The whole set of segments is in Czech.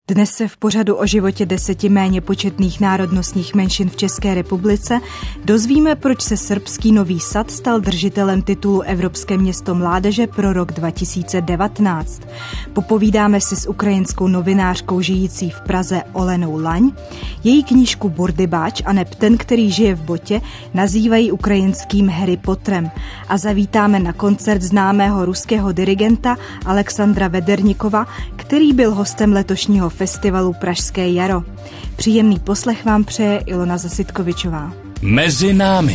Dnes se v pořadu o životě 10 méně početných národnostních menšin v České republice dozvíme, proč se srbský Nový Sad stal držitelem titulu Evropské město mládeže pro rok 2019. Popovídáme si s ukrajinskou novinářkou žijící v Praze Olenou Laň. Její knížku Burdybáč aneb Ten, který žije v botě, nazývají ukrajinským Harry Potterem. A zavítáme na koncert známého ruského dirigenta Alexandra Vedernikova, který byl hostem letošního festivalu Pražské jaro. Příjemný poslech vám přeje Ilona Zasitkovičová. Mezi námi.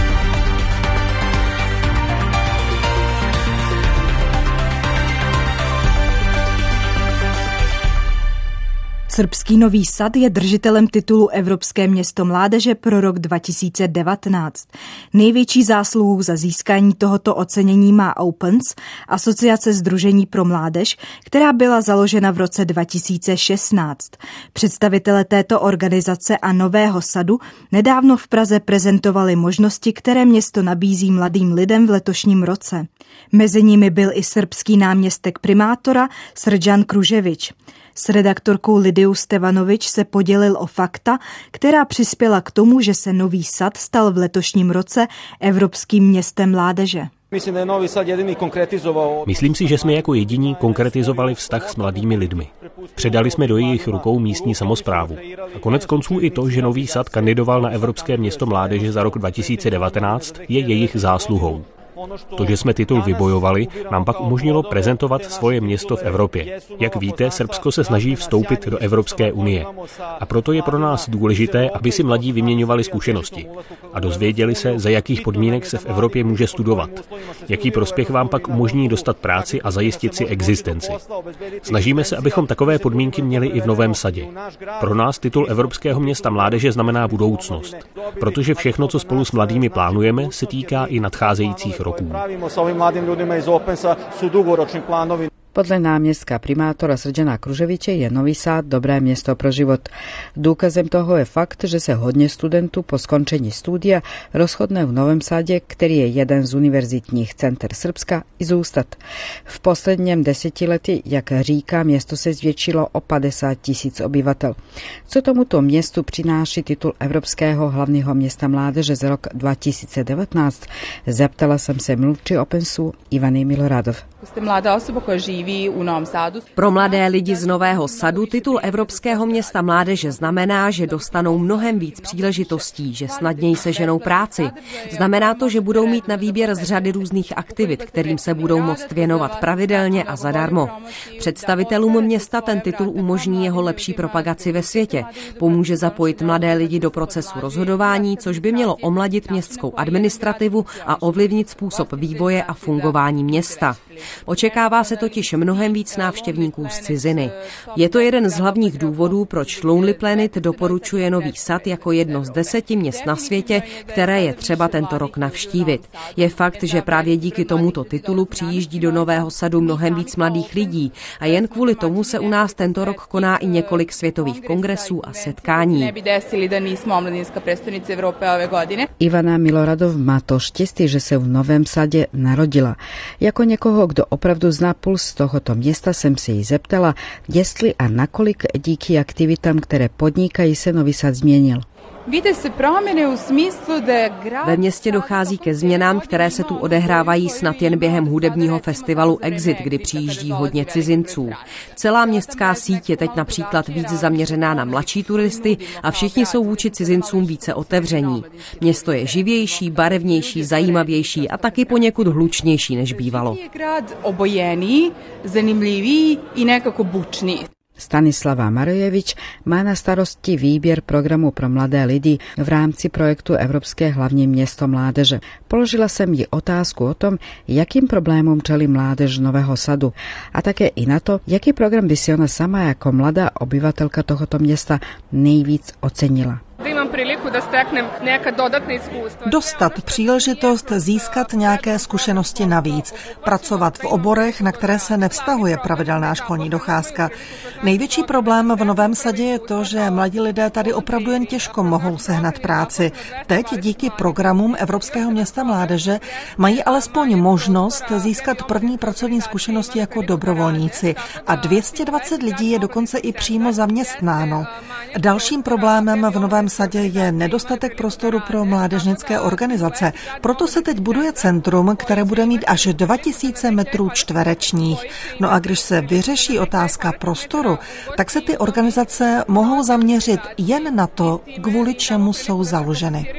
Srbský Nový Sad je držitelem titulu Evropské město mládeže pro rok 2019. Největší zásluhu za získání tohoto ocenění má Opens, asociace sdružení pro mládež, která byla založena v roce 2016. Představitelé této organizace a Nového Sadu nedávno v Praze prezentovali možnosti, které město nabízí mladým lidem v letošním roce. Mezi nimi byl i srbský náměstek primátora Srđan Kruževič. S redaktorkou Lidiou Stevanovič se podělil o fakta, která přispěla k tomu, že se Nový Sad stal v letošním roce Evropským městem mládeže. Myslím si, že jsme jako jediní konkretizovali vztah s mladými lidmi. Předali jsme do jejich rukou místní samosprávu. A konec konců i to, že Nový Sad kandidoval na Evropské město mládeže za rok 2019, je jejich zásluhou. To, že jsme titul vybojovali, nám pak umožnilo prezentovat svoje město v Evropě. Jak víte, Srbsko se snaží vstoupit do Evropské unie. A proto je pro nás důležité, aby si mladí vyměňovali zkušenosti a dozvěděli se, za jakých podmínek se v Evropě může studovat. Jaký prospěch vám pak umožní dostat práci a zajistit si existenci. Snažíme se, abychom takové podmínky měli i v Novém Sadě. Pro nás titul Evropského města mládeže znamená budoucnost, protože všechno, co spolu s mladými plánujeme, se týká i nadcházejících roků. Podľa námestka primátora Srđana Kruževiče je Nový Sad dobré miesto pro život. Důkazem toho je fakt, že se hodně studentů po skončení studia rozhodne v Novém Sadě, který je jeden z univerzitních center Srbska, i zůstat. V posledním desetiletí, jak říká, město se zvětšilo o 50 000 obyvatel. Co tomuto městu přináší titul Evropského hlavního města mládeže za rok 2019? Zeptala jsem se mluvčí Opensu Ivany Miloradov. Jste mladá osoba, která živí u Novom Sadu. Pro mladé lidi z Nového Sadu titul Evropského města mládeže znamená, že dostanou mnohem víc příležitostí, že snadněji seženou práci. Znamená to, že budou mít na výběr z řady různých aktivit, kterým se budou moct věnovat pravidelně a zadarmo. Představitelům města ten titul umožní jeho lepší propagaci ve světě. Pomůže zapojit mladé lidi do procesu rozhodování, což by mělo omladit městskou administrativu a ovlivnit způsob vývoje a fungování města. Očekává se totiž mnohem víc návštěvníků z ciziny. Je to jeden z hlavních důvodů, proč Lonely Planet doporučuje Nový Sad jako jedno z 10 měst na světě, které je třeba tento rok navštívit. Je fakt, že právě díky tomuto titulu přijíždí do Nového Sadu mnohem víc mladých lidí a jen kvůli tomu se u nás tento rok koná i několik světových kongresů a setkání. Ivana Miloradov má to štěstí, že se v Novém Sadě narodila. Jako někoho, kdo opravdu zná puls tohoto města, jsem se jí zeptala, jestli a nakolik díky aktivitám, které podnikají, se Nový Sad změnil. Ve městě dochází ke změnám, které se tu odehrávají snad jen během hudebního festivalu Exit, kdy přijíždí hodně cizinců. Celá městská síť je teď například víc zaměřená na mladší turisty a všichni jsou vůči cizincům více otevření. Město je živější, barevnější, zajímavější a taky poněkud hlučnější než bývalo. Stanislava Marojevič má na starosti výběr programu pro mladé lidi v rámci projektu Evropské hlavní město mládeže. Položila jsem jí otázku o tom, jakým problémům čelí mládež Nového Sadu a také i na to, jaký program by si ona sama jako mladá obyvatelka tohoto města nejvíc ocenila. Da imam Dostat příležitost získat nějaké zkušenosti navíc, pracovat v oborech, na které se nevztahuje pravidelná školní docházka. Největší problém v Novém Sadě je to, že mladí lidé tady opravdu jen těžko mohou sehnat práci. Teď díky programům Evropského města mládeže mají alespoň možnost získat první pracovní zkušenosti jako dobrovolníci a 220 lidí je dokonce i přímo zaměstnáno. Dalším problémem v Novém Sadě je nedostatek prostoru pro mládežnické organizace. Proto se teď buduje centrum, které bude mít až 2000 metrů čtverečních. No a když se vyřeší otázka prostoru, tak se ty organizace mohou zaměřit jen na to, kvůli čemu jsou založeny.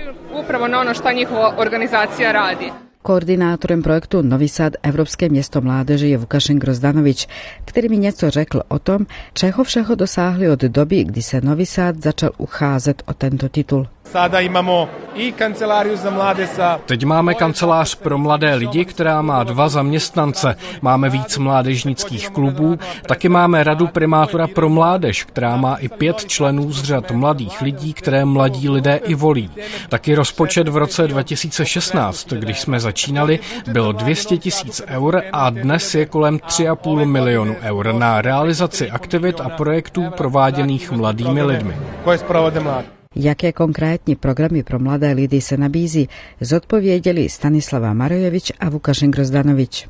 Koordinátorem projektu Nový Sad Evropské město mládeže je Vukašin Grozdanovič, který mi něco řekl o tom, čeho všeho dosáhli od doby, kdy se Nový Sad začal ucházet o tento titul. Teď máme kancelář pro mladé lidi, která má 2 zaměstnance. Máme víc mládežnických klubů, taky máme radu primátora pro mládež, která má i 5 členů z řad mladých lidí, které mladí lidé i volí. Taky rozpočet v roce 2016, když jsme začínali, byl 200 000 eur a dnes je kolem 3,5 milionu eur na realizaci aktivit a projektů prováděných mladými lidmi. Jaké konkrétní programy pro mladé lidi se nabízí, zodpověděli Stanislava Marojevič a Vukašin Grozdanovič.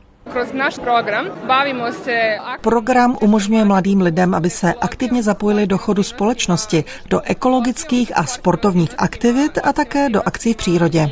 Program umožňuje mladým lidem, aby se aktivně zapojili do chodu společnosti, do ekologických a sportovních aktivit a také do akcí v přírodě.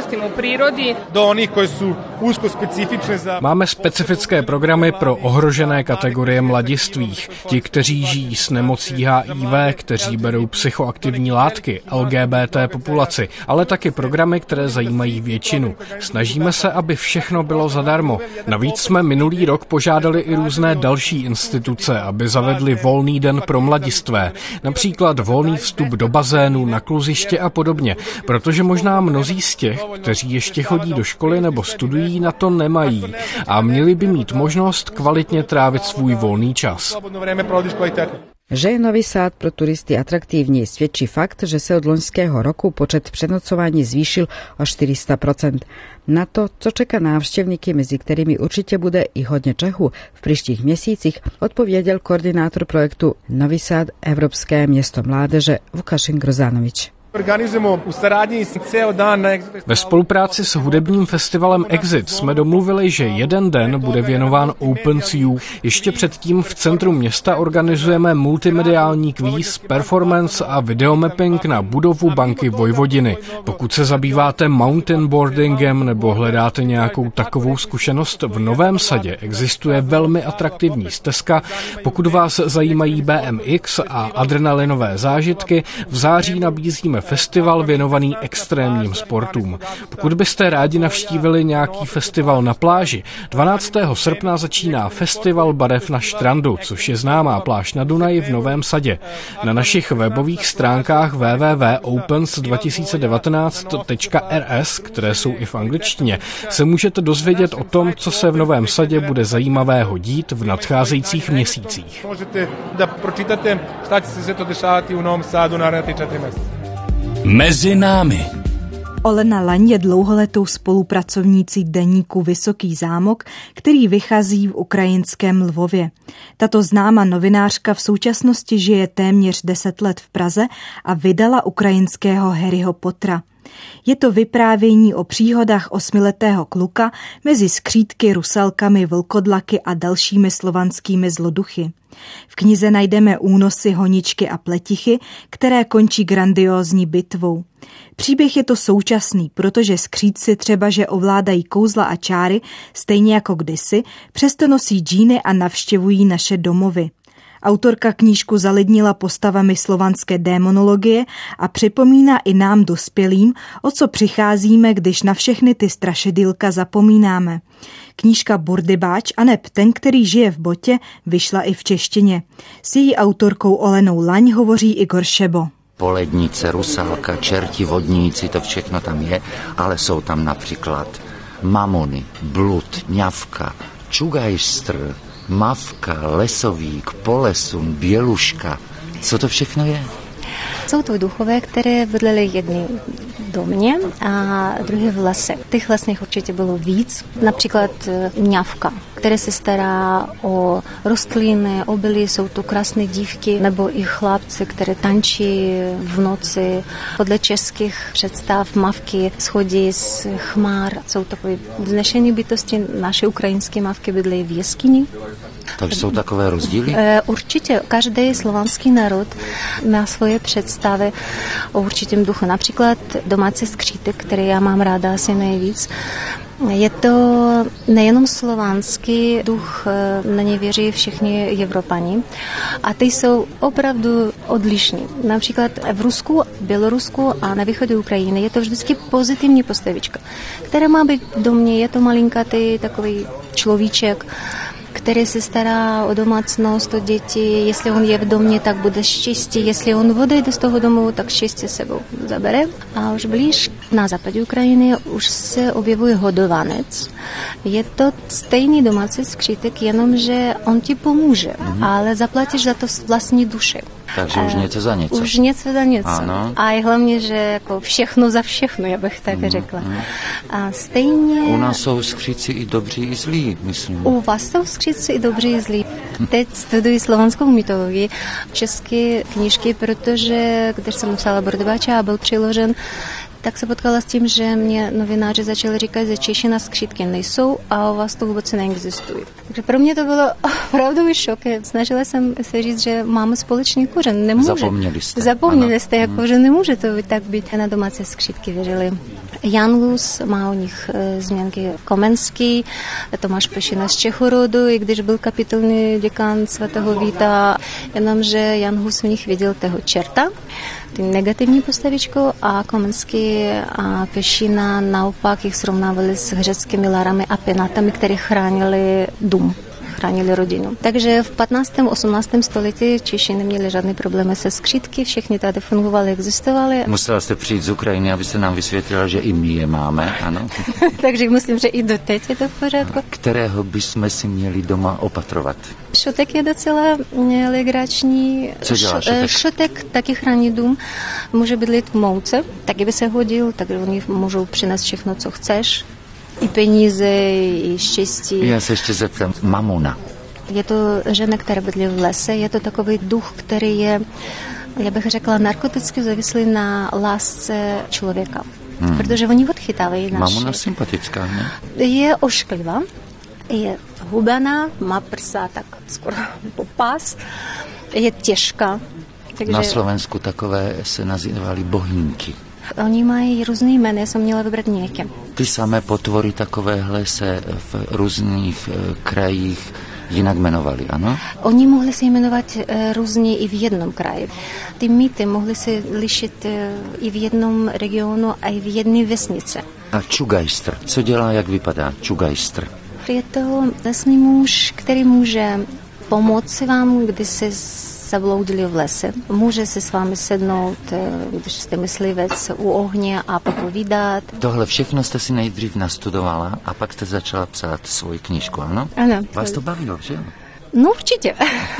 Máme specifické programy pro ohrožené kategorie mladistvých. Ti, kteří žijí s nemocí HIV, kteří berou psychoaktivní látky, LGBT populaci, ale taky programy, které zajímají většinu. Snažíme se, aby všechno bylo zadarmo. Navíc jsme minulý rok požádali i různé další instituce, aby zavedli volný den pro mladistvé, například volný vstup do bazénu, na kluziště a podobně, protože možná mnozí z těch, kteří ještě chodí do školy nebo studují, na to nemají a měli by mít možnost kvalitně trávit svůj volný čas. Že je Nový Sad pro turisty atraktivní, svědčí fakt, že se od loňského roku počet přenocování zvýšil o 400%. Na to, co čeká návštěvníky, mezi kterými určitě bude i hodně Čechů v příštích měsících, odpověděl koordinátor projektu Nový Sad Evropské město mládeže Vukašin Grozdanovič. Ve spolupráci s hudebním festivalem Exit jsme domluvili, že jeden den bude věnován OpenCU. Ještě předtím v centru města organizujeme multimediální kvíz, performance a videomapping na budovu banky Vojvodiny. Pokud se zabýváte mountainboardingem nebo hledáte nějakou takovou zkušenost, v Novém Sadě existuje velmi atraktivní stezka. Pokud vás zajímají BMX a adrenalinové zážitky, v září nabízíme festival věnovaný extrémním sportům. Pokud byste rádi navštívili nějaký festival na pláži, 12. srpna začíná festival barev na Štrandu, což je známá pláž na Dunaji v Novém Sadě. Na našich webových stránkách www.opens2019.rs, které jsou i v angličtině, se můžete dozvědět o tom, co se v Novém Sadě bude zajímavého dít v nadcházejících měsících. Mezi námi. Olena Laň je dlouholetou spolupracovnící deníku Vysoký zámok, který vychází v ukrajinském Lvově. Tato známá novinářka v současnosti žije téměř 10 let v Praze a vydala ukrajinského Harryho Pottera. Je to vyprávění o příhodách 8letého kluka mezi skřítky, rusalkami, vlkodlaky a dalšími slovanskými zloduchy. V knize najdeme únosy, honičky a pletichy, které končí grandiózní bitvou. Příběh je to současný, protože skřítci třeba, že ovládají kouzla a čáry, stejně jako kdysi, přesto nosí džíny a navštěvují naše domovy. Autorka knížku zalidnila postavami slovanské démonologie a připomíná i nám dospělým, o co přicházíme, když na všechny ty strašidylka zapomínáme. Knížka Burdybáč aneb Ten, který žije v botě, vyšla i v češtině. S její autorkou Olenou Laň hovoří Igor Šebo. Polednice, rusalka, čerti, vodníci, to všechno tam je, ale jsou tam například mamony, blud, ňavka, čugajstr, mavka, lesovík, polesun, běluška. Co to všechno je? Jsou to duchové, které bydlely jedny v domě a druhé v lese. Těch lesních určitě bylo víc. Například mňavka, které se stará o rostliny, obilí, jsou to krásné dívky, nebo i chlapci, které tančí v noci. Podle českých představ mavky schodí z chmár. Jsou takové vznešené bytosti. Naše ukrajinské mavky bydlí v jeskyni. Takže jsou takové rozdíly? Určitě. Každý slovanský národ má svoje představy o určitém duchu. Například domácí skřítek, který já mám ráda asi nejvíc. Je to nejenom slovanský duch, na něj věří všichni Evropani. A ty jsou opravdu odlišní. Například v Rusku, Bělorusku a na východě Ukrajiny je to vždycky pozitivní postavička, která má být v domě. Je to malinkatý takový človíček, který se stará o domácnost, o děti. Jestli on je v domě, tak bude štěstí. Jestli on odejde z toho domu, tak štěstí sebou zabere. A už blíž na západě Ukrajiny už se objevuje hodovanec. Je to stejný domácí skřítek, jenomže on ti pomůže, ale zaplatíš za to vlastní duše. Takže už něco za něco. Už něco za něco. Ano. A je hlavně, že jako všechno za všechno, já bych tak řekla. A stejně... U nás jsou skříci i dobří, i zlí, myslím. U vás jsou skříci i dobří, i zlí. Teď studuji slovanskou mytologii, české knížky, protože když jsem psala Bordovača a byl přiložen, tak se potkala s tím, že mě novináři začali říkat, že Češi na skřítky nejsou a u vás to vůbec neexistuje. Takže pro mě to bylo opravdu šok. Snažila jsem se říct, že máme společný kořen. Nemůže. Zapomněli jste, jako, že nemůže to tak být. Na domácí skřítky věřili. Jan Hus, má o nich zmínky Komenský, Tomáš Pešina z Čechorodu, i když byl kapitulní děkan svatého Víta, jenomže Jan Hus v nich viděl toho čerta, ty negativní postavičku, a Komenský a Pešina naopak jich srovnávali s řeckými larami a penátami, které chránili dům, chránili rodinu. Takže v 15. 18. století Češi neměli žádné problémy se skřítky, všechny tady fungovaly, existovaly. Musela jste přijít z Ukrajiny, aby se nám vysvětlila, že i my je máme, ano? Takže myslím, že i doteď je to v pořádku. Kterého bychom si měli doma opatrovat? Šotek je docela legrační. Co dělá šotek? Šotek taky chrání dům. Může bydlet v mouce, taky by se hodil, takže oni můžou přinést všechno, co chceš. I peníze, i štěstí. Já se ještě zeptám, mamona. Je to žena, která bydlí v lese, je to takový duch, který je, já bych řekla, narkoticky závislý na lásce člověka. Protože oni odchytávají naše. Mamona sympatická, ne? Je ošklivá, je hubená, má prsa tak skoro po pás, je těžká. Takže... Na Slovensku takové se nazývaly bohínky. Oni mají různé jmény, já jsem měla vybrat nějaké. Ty samé potvory takovéhle se v různých krajích jinak jmenovaly, ano? Oni mohli se jmenovat různě i v jednom kraji. Ty mýty mohly se lišit i v jednom regionu a i v jedné vesnici. A čugajstr, co dělá, jak vypadá čugajstr? Je to lesní muž, který může pomoci vám, když se zabloudili v lese. Může se s vámi sednout, když jste myslivec, u ohně a popovídat. Tohle všechno jste si nejdřív nastudovala a pak jste začala psát svoji knížku, ano? Ano. Vás to bavilo, že? No určitě,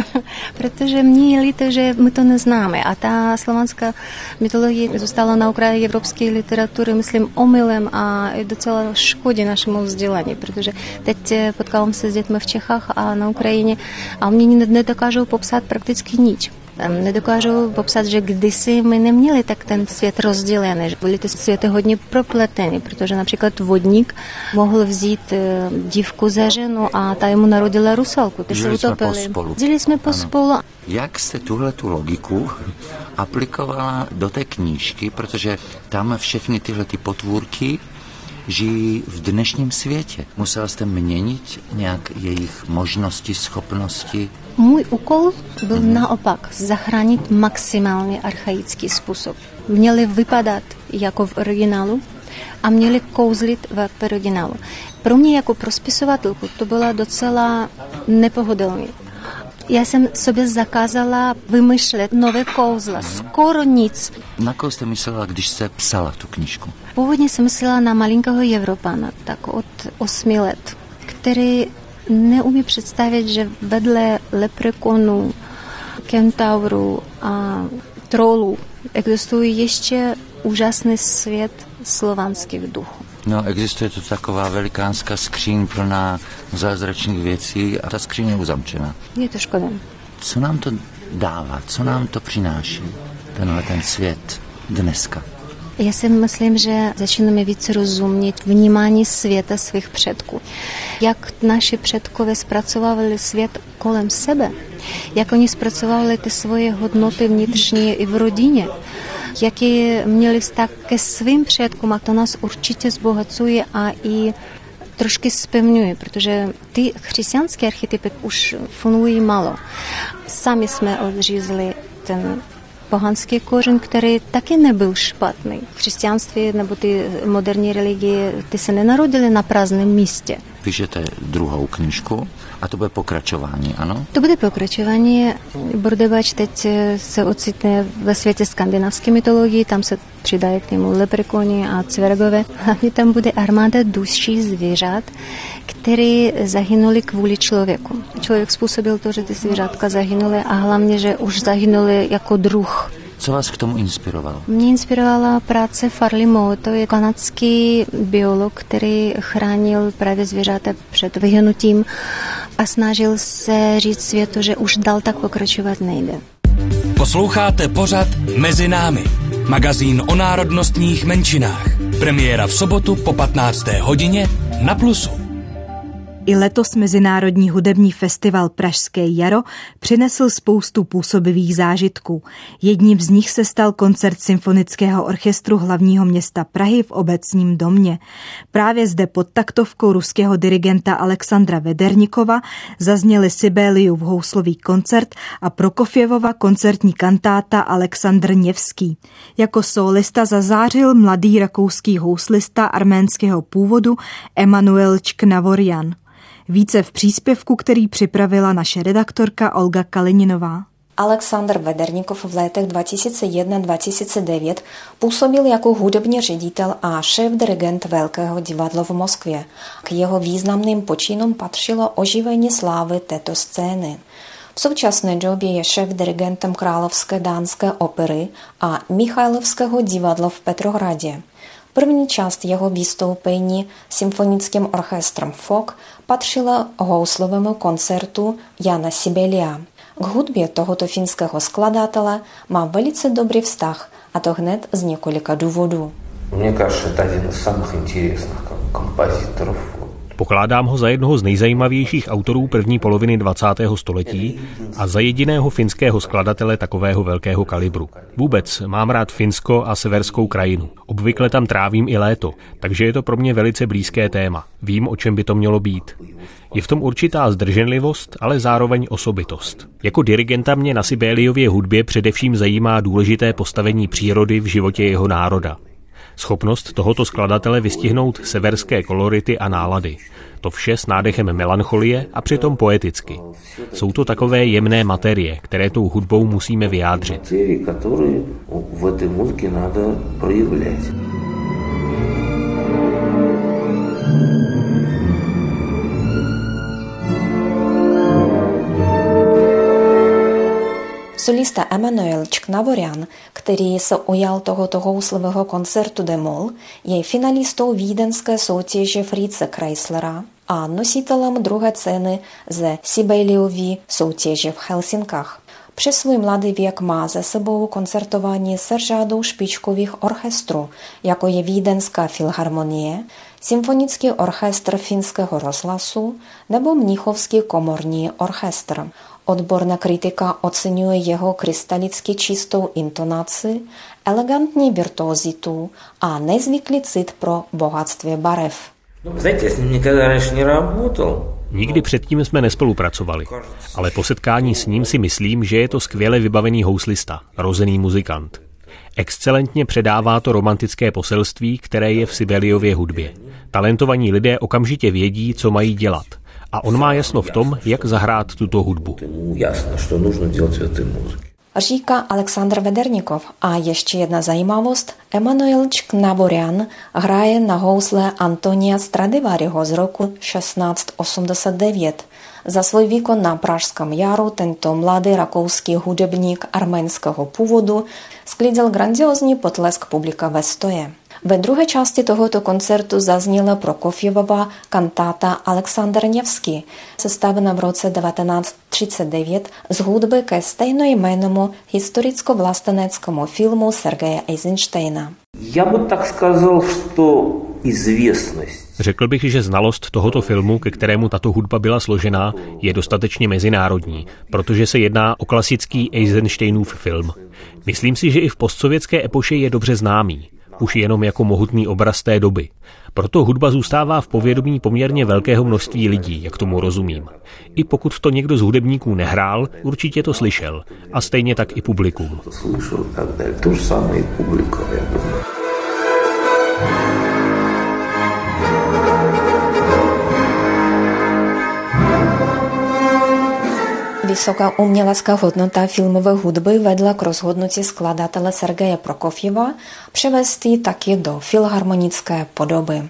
protože mě je líto, že my to neznáme a ta slovanská mytologie zůstala na okraji evropské literatury, myslím, omylem a docela škodí našemu vzdělání, protože teď potkávám se s dětmi v Čechách a na Ukrajině a oni nedokážou popsat prakticky nič. Nedokážou popsat, že kdysi my neměli tak ten svět rozdělený, že byly ty světy hodně propletený, protože například vodník mohl vzít dívku za ženu a ta jemu narodila rusalku. Žili jsme pospolu. Žili jsme pospolu. Jak jste tuhletu logiku aplikovala do té knížky, protože tam všechny tyhle ty potvůrky žijí v dnešním světě. Musela jste měnit nějak jejich možnosti, schopnosti? Můj úkol byl naopak zachránit maximálně archaický způsob. Měli vypadat jako v originálu a měli kouzlit v originálu. Pro mě jako pro spisovatelku to bylo docela nepohodlné. Já jsem sobě zakázala vymýšlet nové kouzla, skoro nic. Na koho jste myslela, když jste psala tu knížku? Původně jsem myslela na malinkého Evropana, tak od 8 let, který neumí představit, že vedle leprekonů, kentaurů a trolů. Existuje ještě úžasný svět slovanských duchů. No, existuje tu taková velikánská skříň plná zázračných věcí a ta skříň je uzamčena. Je to škoda. Co nám to dává? Co nám to přináší? Ten svět dneska. Já si myslím, že začínáme více rozumět vnímání světa svých předků. Jak naši předkové zpracovávali svět kolem sebe, jak oni zpracovávali ty svoje hodnoty vnitřní i v rodině, jaký měli vztah ke svým předkům, a to nás určitě zbohacuje a i trošky zpevňuje, protože ty křesťanské archetypy už fungují málo. Sami jsme odřízli ten pohanský kořen, který taky nebyl špatný. Křesťanství nebo ty moderní religie, ty se nenarodily na prázdném místě. Píšete druhou knížku a to bude pokračování, ano? To bude pokračování. Bordebač teď se ocitne ve světě skandinávské mytologie, tam se přidají k němu leprekoni a cvergové. Hlavně tam bude armáda duší zvířat, které zahynuli kvůli člověku. Člověk způsobil to, že ty zvířátka zahynuly a hlavně, že už zahynuly jako druh. Co vás k tomu inspirovalo? Mě inspirovala práce Farley Moe, to je kanadský biolog, který chránil právě zvířata před vyhynutím a snažil se říct světu, že už dál tak pokračovat nejde. Posloucháte pořad Mezi námi, magazín o národnostních menšinách. Premiéra v sobotu po 15. hodině na Plusu. I letos Mezinárodní hudební festival Pražské jaro přinesl spoustu působivých zážitků. Jedním z nich se stal koncert Symfonického orchestru hlavního města Prahy v Obecním domě. Právě zde pod taktovkou ruského dirigenta Alexandra Vedernikova zazněly Sibeliův houslový koncert a Prokofjevova koncertní kantáta Alexandr Něvský. Jako solista zazářil mladý rakouský houslista arménského původu Emanuel Čknavorjan. Více v příspěvku, který připravila naše redaktorka Olga Kalininová. Alexandr Vedernikov v letech 2001-2009 působil jako hudební ředitel a šéf-dirigent Velkého divadla v Moskvě. K jeho významným počinům patřilo oživení slávy této scény. V současné době je šéf-dirigentem Královské dánské opery a Michailovského divadla v Petrohradě. První část jeho vystoupení symfonickým orchestrem FOK patřila houslovému koncertu Jana Sibelia. K hudbě tohoto finského skladatele má velice dobrý vztah, a to hned z několika důvodů. Mně кажется, это один из самых интересных композиторов. Pokládám ho za jednoho z nejzajímavějších autorů první poloviny 20. století a za jediného finského skladatele takového velkého kalibru. Vůbec mám rád Finsko a severskou krajinu. Obvykle tam trávím i léto, takže je to pro mě velice blízké téma. Vím, o čem by to mělo být. Je v tom určitá zdrženlivost, ale zároveň osobitost. Jako dirigenta mě na Sibeliově hudbě především zajímá důležité postavení přírody v životě jeho národa. Schopnost tohoto skladatele vystihnout severské kolority a nálady. To vše s nádechem melancholie a přitom poeticky. Jsou to takové jemné materie, které tou hudbou musíme vyjádřit. Solista Emanuel Čknavorjan, který se ujal tohoto houslového koncertu d-moll, je finalistou vídeňské soutěže Fritze Kreislera a nositelem druhé ceny ze Sibeliovy soutěže v Helsinkách. Přes svůj mladý věk má za sebou koncertování se řadou špičkových orchestrů, jako je Vídeňská filharmonie, Symfonický orchestr Finského rozhlasu nebo Mnichovský komorní orchestr. Odborná kritika oceňuje jeho krystalicky čistou intonaci, elegantní virtuozitu a nezvyklý cit pro bohatství barev. Nikdy předtím jsme nespolupracovali, ale po setkání s ním si myslím, že je to skvěle vybavený houslista, rozený muzikant. Excelentně předává to romantické poselství, které je v Sibeliově hudbě. Talentovaní lidé okamžitě vědí, co mají dělat. A on má jasno v tom, jak zahrát tuto hudbu. Říká Alexandr Vedernikov. A ještě jedna zajímavost. Emanuel Čknavorjan hraje na housle Antonia Stradivariho z roku 1689. Za svůj výkon na Pražském jaru tento mladý rakouský hudebník arménského původu sklidil grandiózní potlesk publika ve stoje. Ve druhé části tohoto koncertu zazněla Prokofjevova kantáta Alexander Nevský, sestavená v roce 1939 z hudby ke stejnojmennému historicko-vlasteneckému filmu Sergeje Eisensteina. Já bych tak сказал, что известность. Řekl bych, že znalost tohoto filmu, ke kterému tato hudba byla složená, je dostatečně mezinárodní, protože se jedná o klasický Eisensteinův film. Myslím si, že i v postsovětské epoše je dobře známý, už jenom jako mohutný obraz té doby. Proto hudba zůstává v povědomí poměrně velkého množství lidí, jak tomu rozumím. I pokud to někdo z hudebníků nehrál, určitě to slyšel. A stejně tak i publikum. Vysoká umělecká hodnota filmové hudby vedla k rozhodnutí skladatele Sergeje Prokofjeva převést ji taky do filharmonické podoby.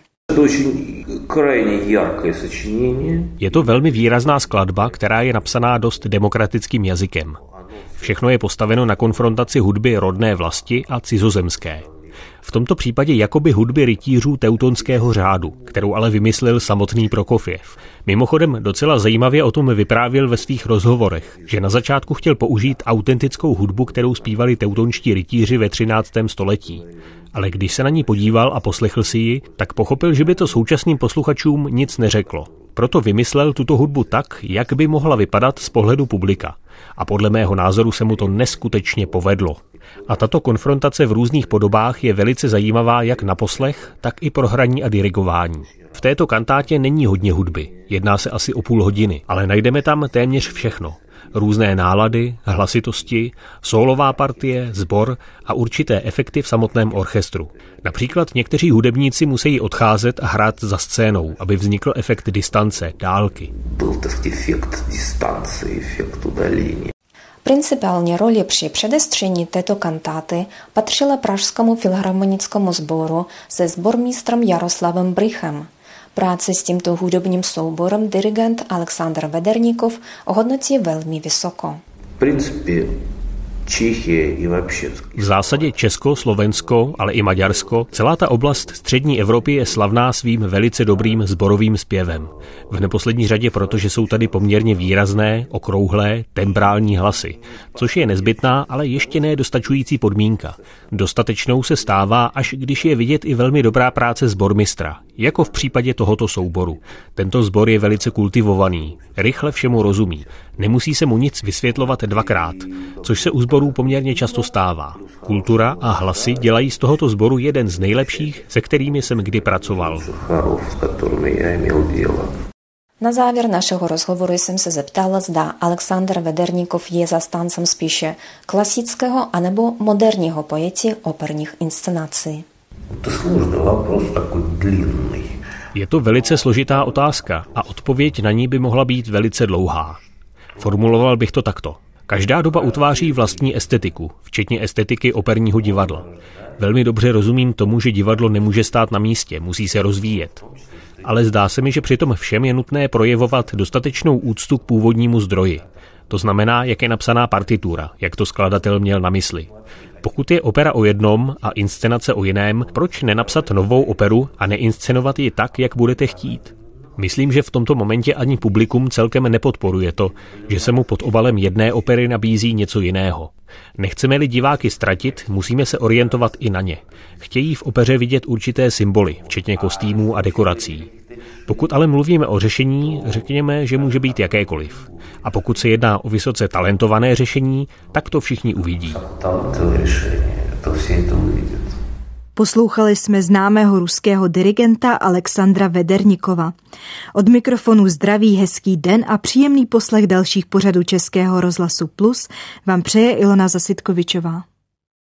Je to velmi výrazná skladba, která je napsaná dost demokratickým jazykem. Všechno je postaveno na konfrontaci hudby rodné vlasti a cizozemské. V tomto případě jakoby hudby rytířů teutonského řádu, kterou ale vymyslel samotný Prokofjev. Mimochodem docela zajímavě o tom vyprávěl ve svých rozhovorech, že na začátku chtěl použít autentickou hudbu, kterou zpívali teutonští rytíři ve 13. století. Ale když se na ní podíval a poslechl si ji, tak pochopil, že by to současným posluchačům nic neřeklo. Proto vymyslel tuto hudbu tak, jak by mohla vypadat z pohledu publika. A podle mého názoru se mu to neskutečně povedlo. A tato konfrontace v různých podobách je velice zajímavá jak na poslech, tak i pro hraní a dirigování. V této kantátě není hodně hudby, jedná se asi o půl hodiny, ale najdeme tam téměř všechno. Různé nálady, hlasitosti, sólová partie, sbor a určité efekty v samotném orchestru. Například někteří hudebníci musí odcházet a hrát za scénou, aby vznikl efekt distance, dálky. Byl tak efekt distance, efekt udalení. Principální roli při předestření této kantáty patřila Pražskému filharmonickému sboru se sbormistrem Jaroslavem Brychem. Práci s tímto hudebním souborem dirigent Alexander Vederníkov ohodnotí velmi vysoko. V zásadě Česko, Slovensko, ale i Maďarsko, celá ta oblast střední Evropy je slavná svým velice dobrým sborovým zpěvem. V neposlední řadě, protože jsou tady poměrně výrazné, okrouhlé, tembrální hlasy, což je nezbytná, ale ještě ne dostačující podmínka. Dostatečnou se stává, až když je vidět i velmi dobrá práce sbormistra, jako v případě tohoto souboru. Tento sbor je velice kultivovaný, rychle všemu rozumí, nemusí se mu nic vysvětlovat dvakrát, což se u sborů poměrně často stává. Kultura a hlasy dělají z tohoto sboru jeden z nejlepších, se kterými jsem kdy pracoval. Na závěr našeho rozhovoru jsem se zeptala, zda Alexander Vederníkov je zastáncem spíše klasického anebo moderního pojetí operních inscenací. Je to velice složitá otázka a odpověď na ní by mohla být velice dlouhá. Formuloval bych to takto. Každá doba utváří vlastní estetiku, včetně estetiky operního divadla. Velmi dobře rozumím tomu, že divadlo nemůže stát na místě, musí se rozvíjet. Ale zdá se mi, že přitom všem je nutné projevovat dostatečnou úctu k původnímu zdroji. To znamená, jak je napsaná partitura, jak to skladatel měl na mysli. Pokud je opera o jednom a inscenace o jiném, proč nenapsat novou operu a neinscenovat ji tak, jak budete chtít? Myslím, že v tomto momentě ani publikum celkem nepodporuje to, že se mu pod obalem jedné opery nabízí něco jiného. Nechceme-li diváky ztratit, musíme se orientovat i na ně. Chtějí v opeře vidět určité symboly, včetně kostýmů a dekorací. Pokud ale mluvíme o řešení, řekněme, že může být jakékoliv. A pokud se jedná o vysoce talentované řešení, tak to všichni uvidí. Poslouchali jsme známého ruského dirigenta Alexandra Vederníkova. Od mikrofonu zdraví, hezký den a příjemný poslech dalších pořadů Českého rozhlasu Plus vám přeje Ilona Zasitkovičová.